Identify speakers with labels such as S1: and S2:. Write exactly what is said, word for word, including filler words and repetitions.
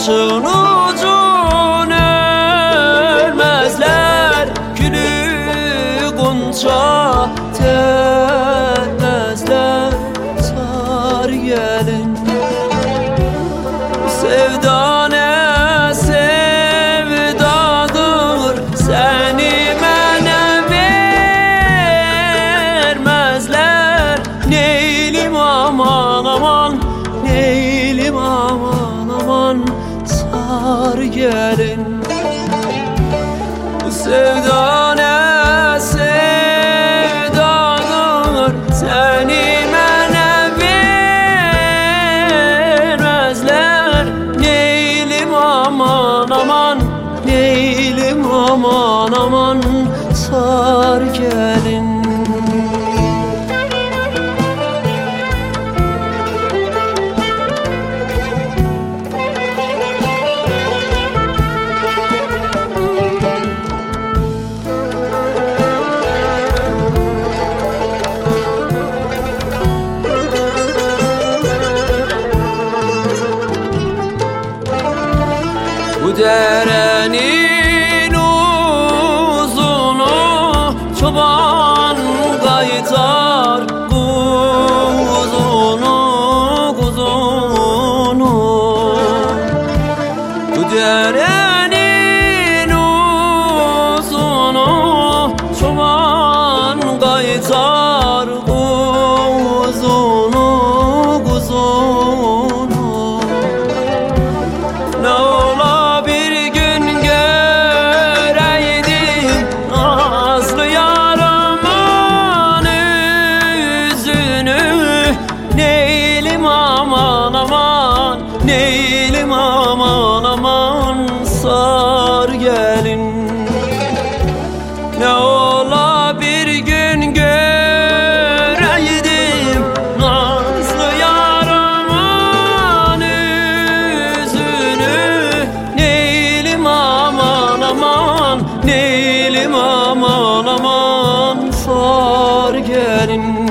S1: Başın ucun örmezler, gülü gonca termezler. Sar gelin sevda ne sevdadır, seni mənə vermezler. Neylim aman aman, neylim aman aman, sar gelin. Bu sevda ne sevdadır, seni mənə vermezler. Neylim aman aman, neylim aman aman, sar gelin. Bu derenin uzunu çoban kaytar, kuzunu kuzunu. Bu derenin uzunu çoban kaytar, kuzunu kuzunu. Ne ola bir gün göreydim nazlı yarımın yüzünü. Neylim aman aman, neylim aman aman, sar gelin. Ne ola bir gün göreydim nazlı yarımın yüzünü. Neylim aman aman, neylim aman aman, sar gelin.